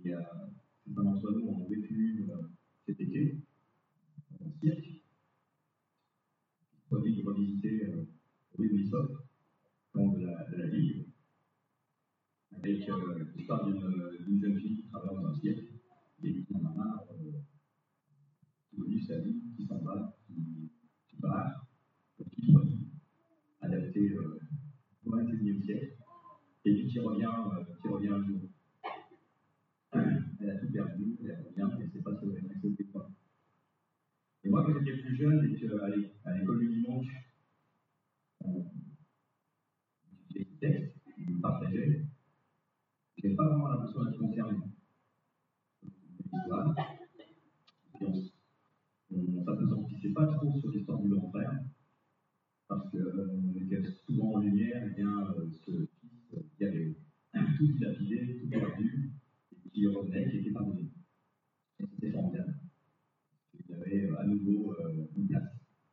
Et certains d'entre nous ont vécu cet été, en cirque, produit de revisiter rue Ubisoft, camp de la Ligue, avec l'histoire d'une jeune fille qui travaille dans un cirque, et qui en a marre, qui veut vivre sa vie, qui s'en va, qui part, qui produit, adapté au XXIe siècle, et puis qui revient un jour. Elle a tout perdu, elle revient, et c'est pas ce qu'elle acceptait pas. Et moi, quand j'étais plus jeune et qu'à l'école du dimanche, on utilisait des textes, on me partageait, je n'avais pas vraiment l'impression d'être concerné. L'histoire, et on s'appesantissait pas trop sur l'histoire du grand frère, parce qu'on mettait souvent en lumière ce fils qui avait tout dilapidé, tout perdu, et qui revenait, qui était pardonné. Et c'était formidable. Il y avait à nouveau une place.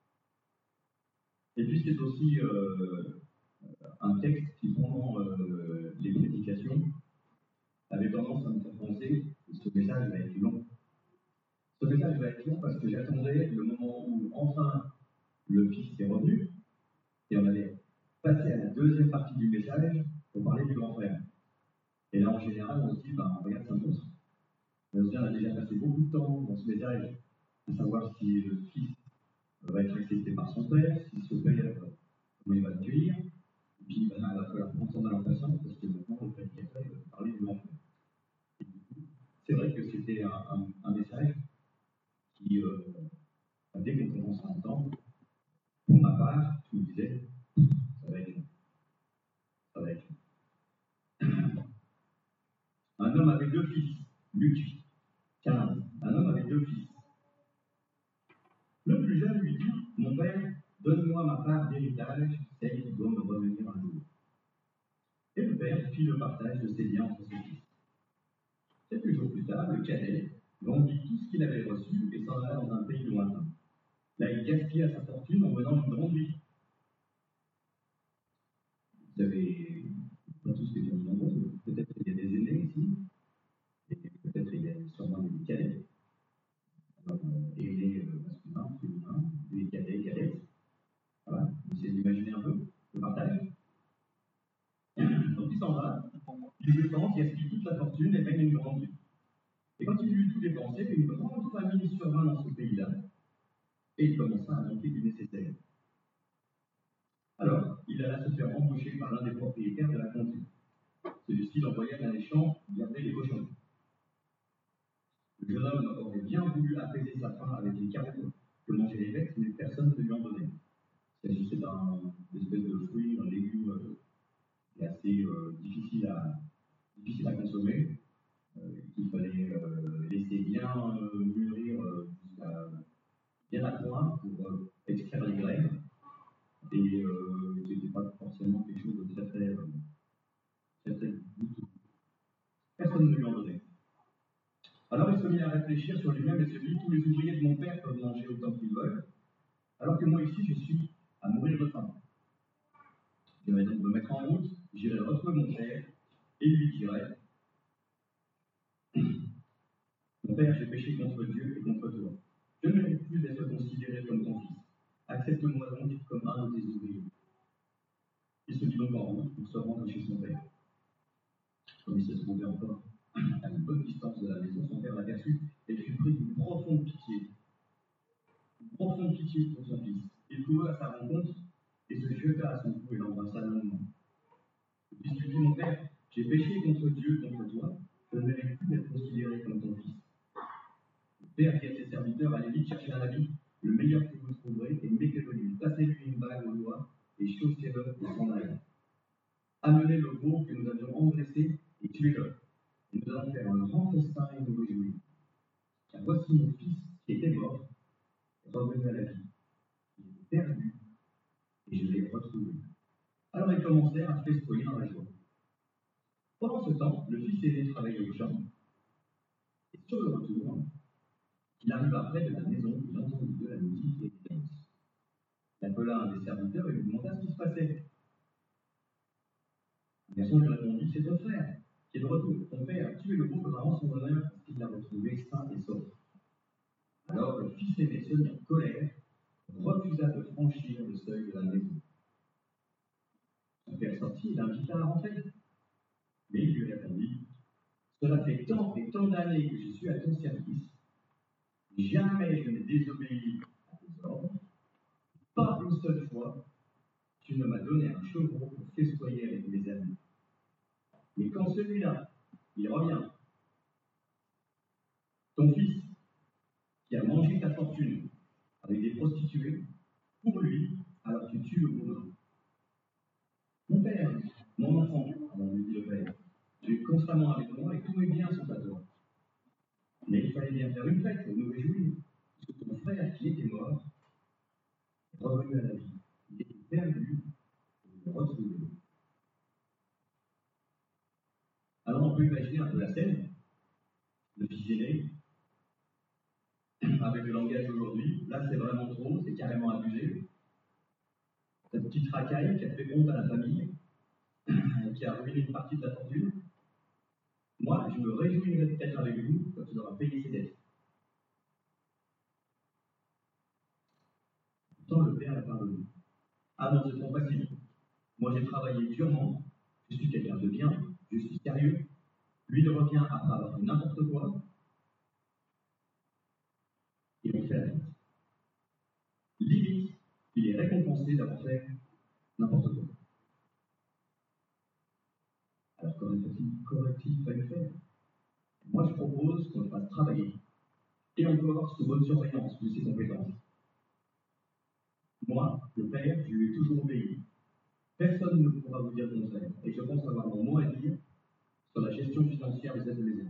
Et puis c'est aussi un texte qui, pendant les prédications, avait tendance à me faire penser que ce message va être long. Ce message va être long parce que j'attendais le moment où enfin le fils est revenu et on allait passer à la deuxième partie du message pour parler du grand frère. Et là, en général, on se dit, regarde, ça montre. On a déjà passé beaucoup de temps dans ce message à savoir si le fils va être accepté par son père, si ce père, comment il va l'accueillir. Et puis, il va falloir prendre son mal en patience parce que maintenant, le prédicateur va parler du grand frère. Et du coup, c'est vrai que c'était un message qui, dès qu'on commence à entendre, pour ma part, je me disais, ça va être long. Ça va être long. Un homme avait 2 fils, Luc, 15. Un homme avait 2 fils. Le plus jeune lui dit, mon père, donne-moi ma part d'héritage, celle qui doit me revenir un jour. Et le père fit le partage de ses biens entre ses fils. Quelques jours plus tard, le cadet vendit tout ce qu'il avait reçu et s'en alla dans un pays lointain. Là, il gaspilla sa fortune en menant une grande vie. Vous avez pas tous les familles nombreuses, peut-être qu'il y a des aînés ici, et peut-être il y a sûrement des cadets. Alors, aînés masculins, féminins, des cadets, cadettes. Voilà, vous essayez d'imaginer un peu le partage. Donc il s'en va, il dépense, il gaspille toute la fortune et mène une grande vie. Et quand il eut tout dépensé, une grande famine survint dans ce pays-là, et il commença à manquer du nécessaire. Alors, il alla se faire embaucher par l'un des propriétaires de la contrée. Celui-ci l'envoya dans les champs garder les cochons. Le jeune homme aurait bien voulu apaiser sa faim avec les carottes que mangeaient les bêtes, mais personne ne lui en donnait. Il s'agissait d'un espèce de fruit, d'un légume qui est assez difficile à consommer, qu'il fallait laisser bien mûrir jusqu'à bien à point pour extraire les graines, et qui n'était pas forcément quelque chose de très goûteux. Personne ne lui en donnait. Alors il se mit à réfléchir sur lui-même et se dit, tous les ouvriers de mon père peuvent manger autant qu'ils veulent, alors que moi ici je suis à mourir de faim. Je vais donc me mettre en route, j'irai retrouver mon père et lui dirai, mon père, j'ai péché contre Dieu et contre toi. Je ne mérite plus d'être considéré comme ton fils. Accepte-moi donc comme un de tes ouvriers. Il se mit donc en route pour se rendre chez son père. Comme il se trouvait encore à une bonne distance de la maison, son père l'aperçut et fut pris d'une profonde pitié. Une profonde pitié pour son fils. Il courut à sa rencontre et se jeta à son cou et l'embrassa longuement. Le fils lui dit, mon père, j'ai péché contre Dieu, contre toi. Je ne mérite plus d'être considéré comme ton fils. Le père dit à ses serviteurs, allez vite chercher un habit, le meilleur que vous trouverez, et mettez-le lui. Passez-lui une bague au doigt et chaussez-le et s'en aille. Amenez le veau que nous avions engraissé et tuez-le. Et nous allons faire un grand festin et nous réjouir. Car voici mon fils qui était mort, revenu à la vie. Il était perdu et je l'ai retrouvé. Alors ils commencèrent à festoyer dans la joie. Pendant ce temps, le fils aîné travaillait au champ, et sur le retour, il arriva près de la maison, il entendit de la musique et des danses. Il appela un des serviteurs et lui demanda ce qui se passait. Le garçon lui répondit, c'est ton frère qui est de retour. Ton père a tué tué le pauvre en son honneur parce qu'il l'a retrouvé sain et sauf. Alors le fils aîné se mit en colère, refusa de franchir le seuil de la maison. Son père sortit et l'invita à rentrer. Mais il lui répondit: cela fait tant et tant d'années que je suis à ton service, jamais je n'ai désobéi à tes ordres, pas une seule fois, tu ne m'as donné un chevreau pour festoyer avec mes amis. Mais quand celui-là, il revient, ton fils, qui a mangé ta fortune avec des prostituées, pour lui, alors tu tues le pauvre. Mon père, mon enfant, lui dit le père, tu es constamment avec moi et tous mes biens sont à toi. Mais il fallait bien faire une fête et nous réjouir, parce que ton frère qui était mort est revenu à la vie. Il était perdu et le retrouvé. Alors on peut imaginer un peu la scène, le fils aîné, avec le langage d'aujourd'hui. Là c'est vraiment trop, c'est carrément abusé. Cette petite racaille qui a fait honte à la famille, qui a ruiné une partie de la fortune. Moi, je me réjouirais d'être avec vous quand il aura payé ses dettes. Pourtant, le père l'a pardonné. Ah non, c'est trop facile. Moi, j'ai travaillé durement, je suis quelqu'un de bien, je suis sérieux. Lui, il revient après avoir fait n'importe quoi, et on fait la fête. Limite, il est récompensé d'avoir fait n'importe quoi. Alors, qu'aurait-il fallu faire? Moi, je propose qu'on le fasse travailler, et encore sous bonne surveillance de ses compétences. Moi, le père, je lui ai toujours obéi. Personne ne pourra vous dire le contraire, et je pense avoir mon mot à dire sur la gestion financière de cette maison.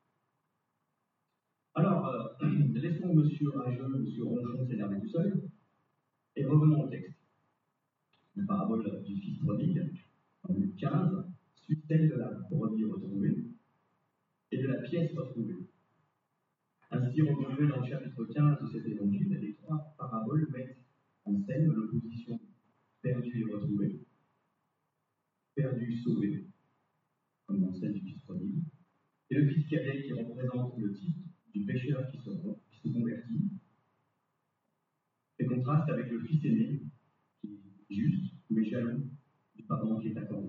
Alors, laissons M. Rageux, M. Ronchon s'énerver tout seul, et revenons au texte. La parabole du fils prodigue, en Luc 15, suit celle de la brebis retrouvée et de la pièce retrouvée. Ainsi, regroupées dans le chapitre 15 de cet évangile, les trois paraboles mettent en scène l'opposition perdu et retrouvé, perdu, sauvé, comme dans celle du fils prodigue, et le fils cadet qui représente le type du pécheur qui se convertit, fait contraste avec le fils aîné qui est juste mais jaloux du pardon qui est accordé.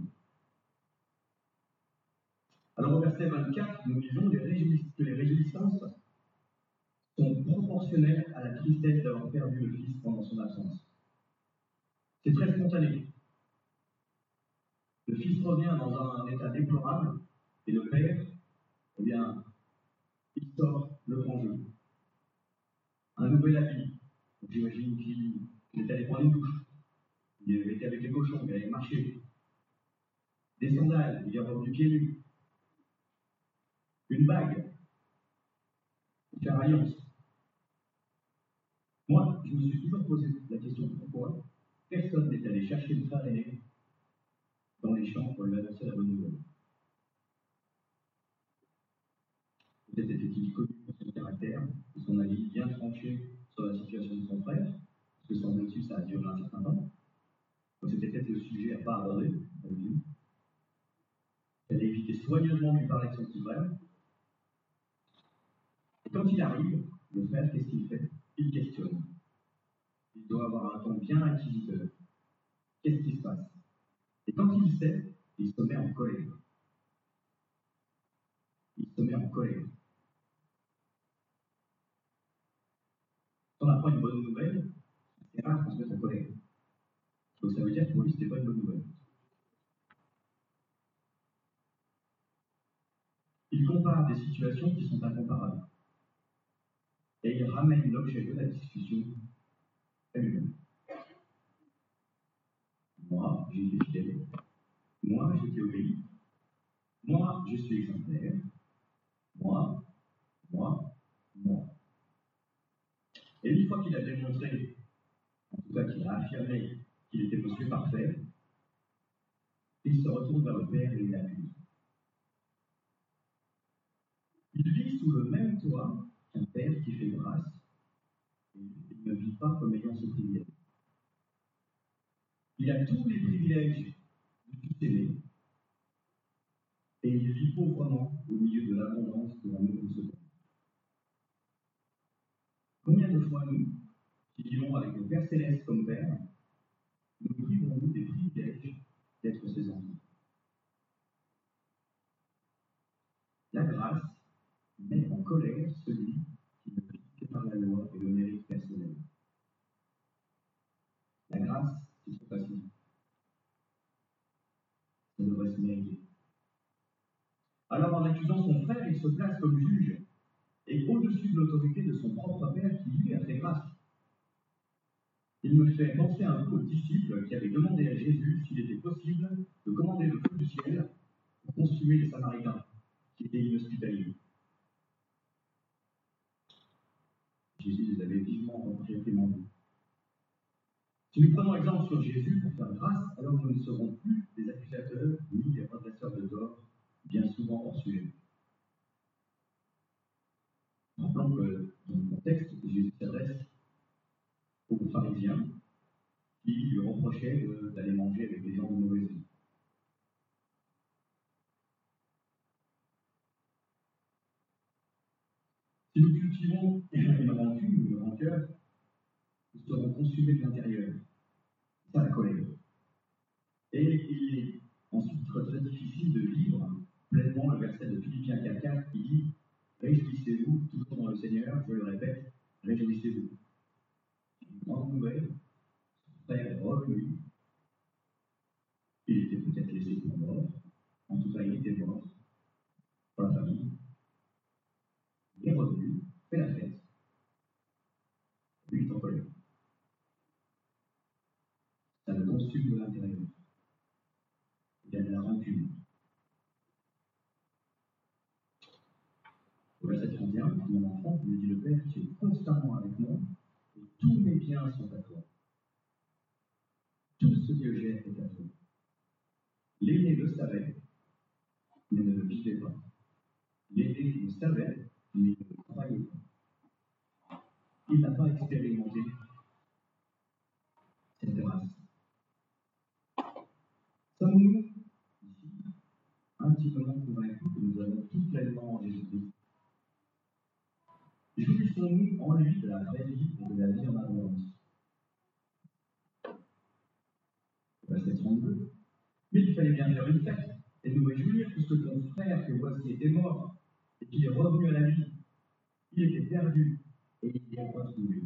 Alors au verset 24, nous lisons que les réjouissances sont proportionnelles à la tristesse d'avoir perdu le fils pendant son absence. C'est très spontané. Le fils revient dans un état déplorable et le père, eh bien, il sort le grand jeu. Un nouvel habit. J'imagine qu'il est allé prendre une douche. Il était avec les cochons, il allait marcher. Des sandales, il est revenu pieds nus. Une bague pour faire alliance. Moi, je me suis toujours posé la question pourquoi personne n'est allé chercher le frère aîné dans les champs pour lui annoncer la bonne nouvelle. Peut-être était-il connu pour son caractère et son avis bien tranché sur la situation de son frère, parce que semble-t-il ça a duré un certain temps. Donc c'était peut-être le sujet à pas aborder avec lui. Elle a évité soigneusement de lui parler de son petit frère. Et quand il arrive, le frère, qu'est-ce qu'il fait? Il questionne. Il doit avoir un ton bien inquisiteur. Qu'est-ce qui se passe? Et quand il sait, il se met en colère. Il se met en colère. Quand on apprend une bonne nouvelle, c'est rare qu'on se mette en colère. Donc ça veut dire que pour lui, ce n'était pas une bonne nouvelle. Il compare des situations qui sont incomparables. Et il ramène l'objet de la discussion à lui-même. Moi, j'ai été fidèle. Moi, j'ai été obéi. Moi, je suis exemplaire. Moi, moi, moi. Et une fois qu'il a démontré, en tout cas qu'il a affirmé qu'il était monsieur parfait, il se retourne vers le père et l'accuse. Il vit sous le même toit qu'un père qui fait grâce, et il ne vit pas comme ayant ce privilège. Il a tous les privilèges du fils aîné, et il vit pauvrement au milieu de l'abondance de l'amour de ce Père. Combien de fois nous, qui vivons avec le Père Céleste comme Père, nous privons-nous des privilèges d'être ses enfants? La grâce met en colère celui qui ne vit que par la loi et le mérite personnel. La grâce, c'est trop facile. Ça devrait se mériter. Alors, en accusant son frère, il se place comme juge et au-dessus de l'autorité de son propre Père qui lui a fait grâce. Il me fait penser un peu aux disciples qui avaient demandé à Jésus s'il était possible de commander le feu du ciel pour consumer les Samaritains, qui étaient inhospitaliers. Jésus les avait vivement réprimandés. Si nous prenons exemple sur Jésus pour faire grâce, alors nous ne serons plus des accusateurs ni des redresseurs de tort, bien souvent hors sujet. Rappelons que, dans le contexte, Jésus s'adresse aux pharisiens qui lui reprochaient d'aller manger avec des gens de mauvaise vie. Si nous cultivons une rancune ou une rancœur, nous serons consumés de l'intérieur. C'est ça la colère. Et il est ensuite très difficile de vivre pleinement le verset de Philippiens 4,4 qui dit réjouissez-vous toujours dans le Seigneur, je le répète, réjouissez-vous. Une grande nouvelle, son frère est revenu, il était peut-être laissé pour mort, en tout cas il était mort pour la famille, il est revenu, fait la fête, lui est en colère. Ça le consume de l'intérieur. Il y a de la rancune. Au verset 31, mon enfant, lui dit le Père, tu es constamment avec moi, et tous mes biens sont à toi. Tout ce que j'ai est à toi. L'aîné le savait, mais ne le vivait pas. L'aîné le savait, mais ne le croyait pas. Il n'a pas expérimenté cette grâce. Sommes-nous, ici, intimement convaincus que nous avons tout pleinement en Jésus-Christ? Jouissons-nous en lui de la vraie vie et de la vie en abondance? Verset 32. Mais il fallait bien faire une fête et nous réjouir puisque ton frère que voici était mort et qu'il est revenu à la vie. Il était perdu et il est retrouvé.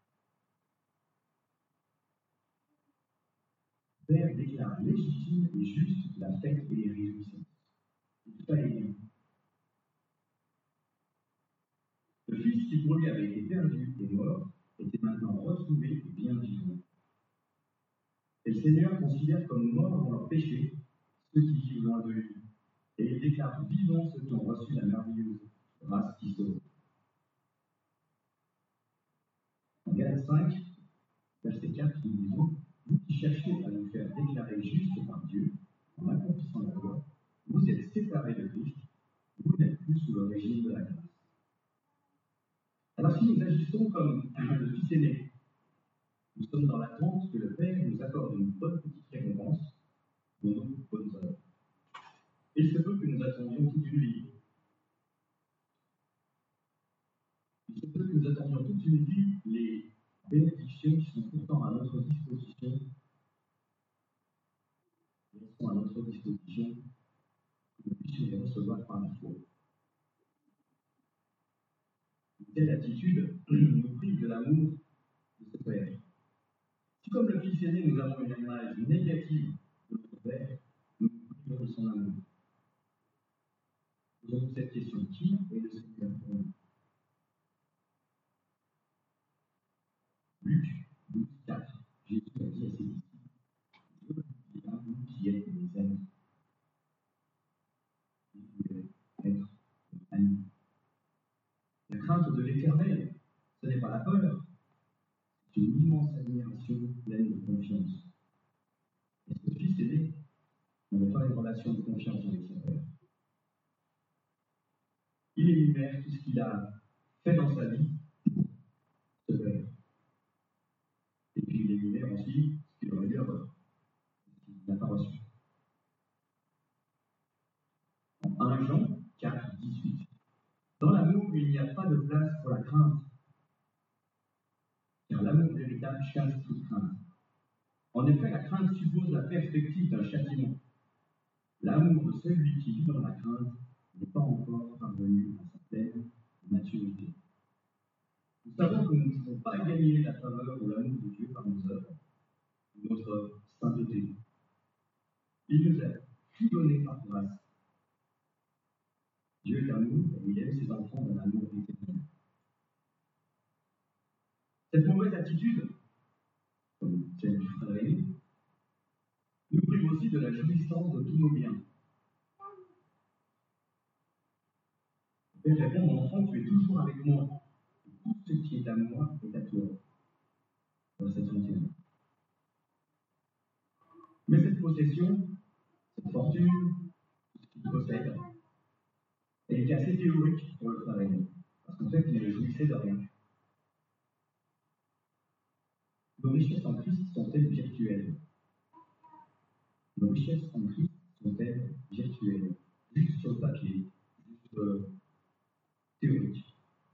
Père déclare légitime et juste la fête et les réjouissances. Il fallait bien. Le Fils qui pour lui avait été perdu et mort était maintenant retrouvé et bien vivant. Et le Seigneur considère comme morts dans leur péché ceux qui vivent loin de lui. Et il déclare vivants ceux qui ont reçu la merveilleuse grâce qui sauve. En Galates 5, verset 4, nous disons vous qui cherchez à vous faire déclarer juste par Dieu, en accomplissant la loi, vous êtes séparés de Christ, vous n'êtes plus sous le régime de la grâce. Alors si nous agissons comme le Fils aîné, nous sommes dans l'attente que le Père nous accorde une bonne petite récompense pour nos bonnes œuvres. Il se peut que nous attendions toute une vie. Il se peut que nous attendions toute une vie les bénédictions qui sont pourtant à notre disposition, elles sont à notre disposition, que nous puissions les recevoir par la foi. Une telle attitude nous prive de l'amour de ce Père. Si comme le Fils aîné, nous avons une image négative de notre Père, nous nous privons de son amour. Posons-nous cette question, qui est le Seigneur pour nous? Luc 12, 4, Jésus a dit à ses disciples, je vous dis à vous qui êtes mes amis. Vous devez être amis. La crainte de l'Éternel, ce n'est pas la peur, c'est une immense admiration pleine de confiance. Et ce Fils aîné n'avait pas une relation de confiance avec son Père. Il énumère tout ce qu'il a fait dans sa vie pour ce Père. Et puis il énumère aussi ce qu'il aurait dû avoir, ce qu'il n'a pas reçu. En 1 Jean 4, 18. Dans l'amour, il n'y a pas de place pour la crainte, car l'amour véritable chasse toute crainte. En effet, la crainte suppose la perspective d'un châtiment. L'amour de celui qui vit dans la crainte n'est pas encore parvenu à sa pleine maturité. Nous savons que nous ne pouvons pas gagner la faveur ou l'amour de Dieu par nos œuvres, notre sainteté. Il nous a tout donné par grâce. Dieu est amour et il aime ses enfants d'un amour éternel. Cette mauvaise attitude, comme celle du frère aîné, nous prive aussi de la jouissance de tous nos biens. Le Père répond, mon enfant, tu es toujours avec moi. Et tout ce qui est à moi est à toi. Verset 31. Mais cette possession, cette fortune, ce qu'il possède, elle était assez théorique pour le frère aîné. Parce qu'en fait, il ne jouissait de rien. Nos richesses en Christ sont-elles virtuelles? Nos richesses en Christ sont-elles virtuelles? Juste sur le papier, juste théorique.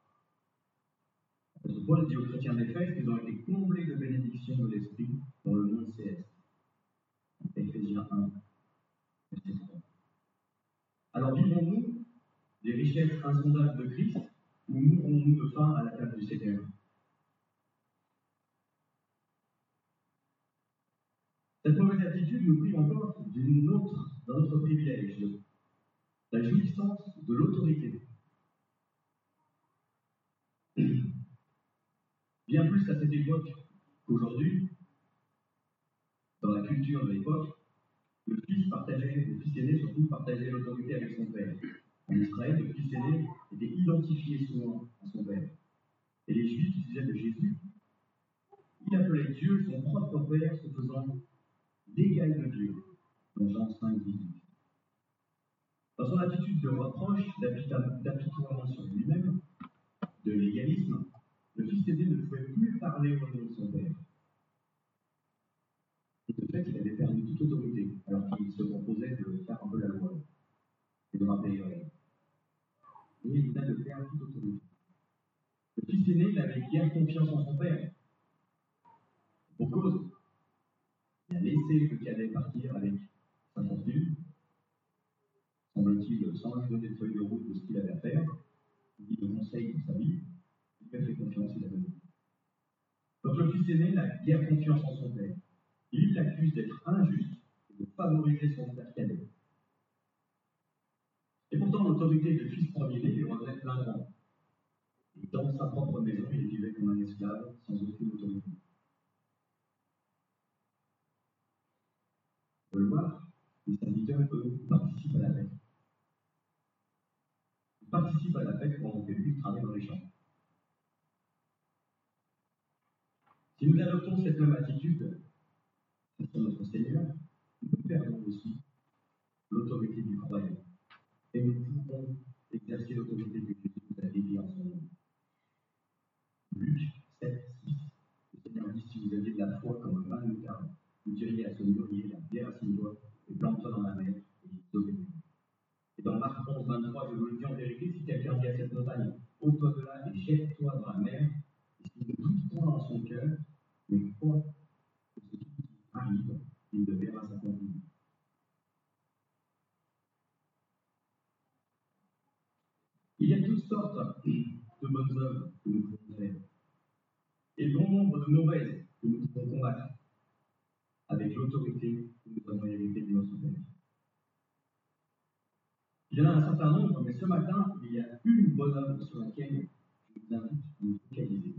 Paul dit aux chrétiens d'Éphèse qu'ils ont été comblés de bénédictions de l'Esprit dans le monde céleste. Éphésiens 1, verset 3. Alors vivons-nous des richesses insondables de Christ ou mourrons-nous de faim à la table du Seigneur? Cette mauvaise attitude nous prive encore d'un autre privilège, la jouissance de l'autorité. Bien plus à cette époque qu'aujourd'hui, dans la culture de l'époque, le fils aîné surtout partageait l'autorité avec son père. En Israël, le fils aîné était identifié souvent à son père. Et les Juifs qui disaient de Jésus, il appelait Dieu son propre père, se faisant l'égal de Dieu, dans Jean 5, 18. Dans son attitude de reproche, d'apitoiement sur lui-même, de légalisme, le fils aîné ne pouvait plus parler au nom de son père. Et de fait, il avait perdu toute autorité, alors qu'il se proposait de faire un peu la loi et de rappeler les règles. Et il venait de perdre toute autorité. Le fils aîné n'avait guère confiance en son père. Pour cause, il a laissé le cadet partir avec sa fortune, semble-t-il, sans lui donner de feuille de route de ce qu'il avait à faire, ni de conseils pour sa vie. Il lui a fait confiance, il a donné. Donc le fils aîné n'a guère confiance en son père. Il l'accuse d'être injuste et de favoriser son frère cadet. Et pourtant, l'autorité de fils premier-né lui revenait plein grand. Et dans sa propre maison, il vivait comme un esclave, sans aucune autorité. On peut le voir, les serviteurs, eux, participent à la fête. Ils participent à la fête pendant que lui travaille dans les champs. Si nous adoptons cette même attitude sur notre Seigneur, nous perdons aussi l'autorité du croyant. Et nous pouvons exercer l'autorité que Jésus nous a dédiée en son nom. Luc 7, 6. Le Seigneur dit, si vous aviez de la foi comme un grain de moutarde, vous diriez à ce mûrier, la déracine-toi et plante-toi dans la mer, et il s'obéit. Et dans Marc 11, 23, je vous le dis en vérité, si quelqu'un dit à cette montagne, ôte-toi de là et jette-toi dans la mer, et s'il ne doute point dans son cœur, mais croit que ce qui arrive, il le verra s'accomplir. Il y a toutes sortes de bonnes œuvres que nous pouvons faire, et bon nombre de mauvaises que nous pouvons combattre avec l'autorité que nous avons héritée de notre Père. Il y en a un certain nombre, mais ce matin, il y a une bonne œuvre sur laquelle je vous invite à nous focaliser.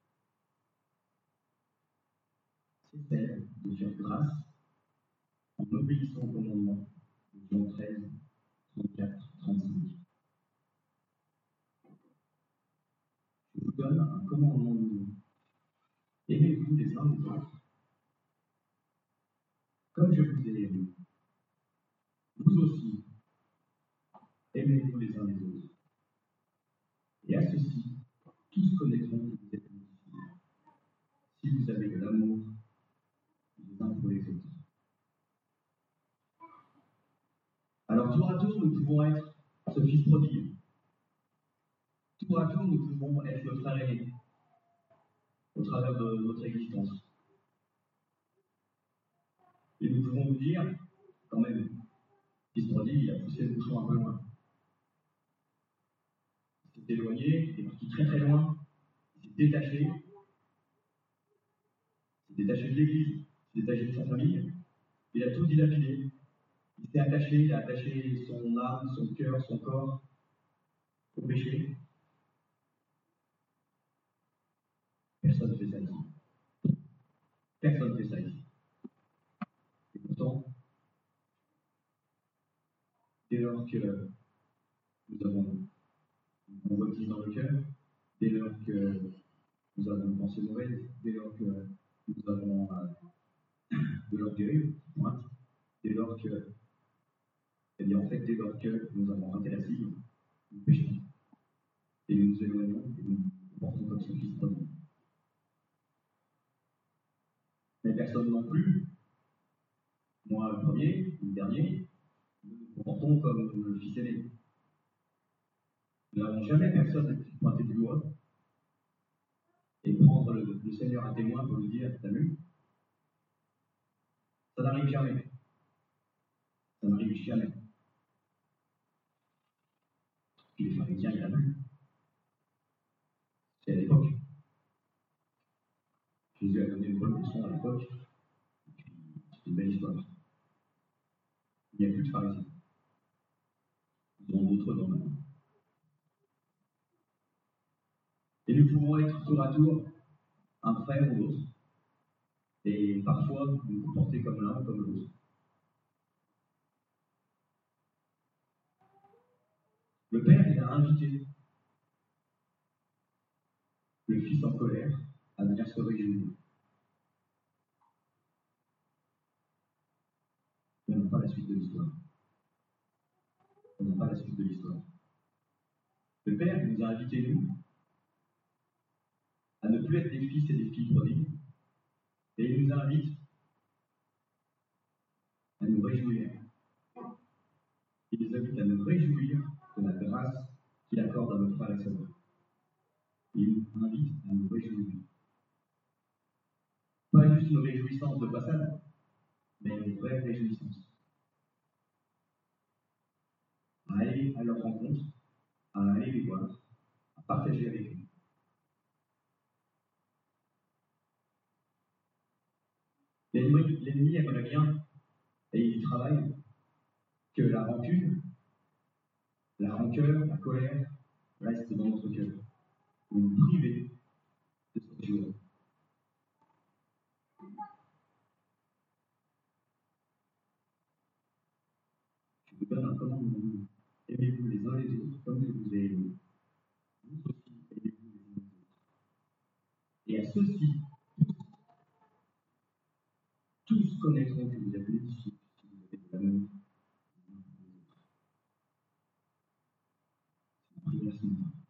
C'est celle de faire grâce en obéissant au commandement de Jean 13, 34, 35. Je vous donne un commandement nouveau. Aimez-vous les uns les autres, comme je vous ai aimé. Vous aussi, aimez-vous les uns les autres. Et à ceci, tous connaîtront que vous êtes mes disciples, si vous avez de l'amour les uns pour les autres. Alors, tour à tour, nous pouvons être prodigue. Tour à tour, nous pouvons être le frère aîné au travers de notre existence. Et nous pouvons nous dire, quand même, fils prodigue, il a poussé le bouchon un peu loin. Il s'est éloigné, il est parti très très loin, il s'est détaché de l'église, il s'est détaché de sa famille, il a tout dilapidé. Il s'est attaché, il a attaché son âme, son cœur, son corps au péché. Personne ne fait ça ici. Personne ne fait ça ici. Et pourtant, dès lors que nous avons une convoitise dans le cœur, dès lors que nous avons une pensée mauvaise, dès lors que nous avons de l'orgueil, dès lors que, eh bien en fait, dès lors que nous avons raté la cible, nous péchons. Et nous nous éloignons et nous nous portons comme son fils prodigue. Mais personne non plus, moi le premier, le dernier, nous nous comportons comme le fils aîné. Nous n'avons jamais personne qui pointer du doigt et prendre le Seigneur à témoin pour lui dire, t'as vu? Ça n'arrive jamais. Ça n'arrive jamais. Puis les pharisiens, il a vu. C'est à l'époque. Jésus a donné une bonne leçon à l'époque. C'est une belle histoire. Il n'y a plus de pharisiens. Ils ont d'autres dans le monde. Et nous pouvons être tour à tour un frère ou l'autre. Et parfois nous comporter comme l'un ou comme l'autre. Le Père, il a invité le Fils en colère à venir se réjouir. Mais on n'a pas la suite de l'histoire. On n'a pas la suite de l'histoire. Le Père nous a invités, nous, à ne plus être des fils et des filles prodigues, et il nous invite à nous réjouir. Il nous invite à nous réjouir de la grâce qu'il accorde à nos frères et sœurs. Il nous invite à nous réjouir. Pas juste une réjouissance de façade, mais une vraie réjouissance. À aller à leur rencontre, à aller les voir, à partager avec eux. L'ennemi aimerait bien, et il y travaille, que la rancune, la rancœur, la colère reste dans notre cœur. Pour nous priver de cette joie. Je vous donne un commandement. Aimez-vous les uns les autres comme je vous ai aimé. Vous aussi, aimez-vous les uns les autres. Et à ceux-ci, tous connaîtront que vous êtes mes disciples si vous avez de l'amour les uns pour les autres. C'est une prière ce matin.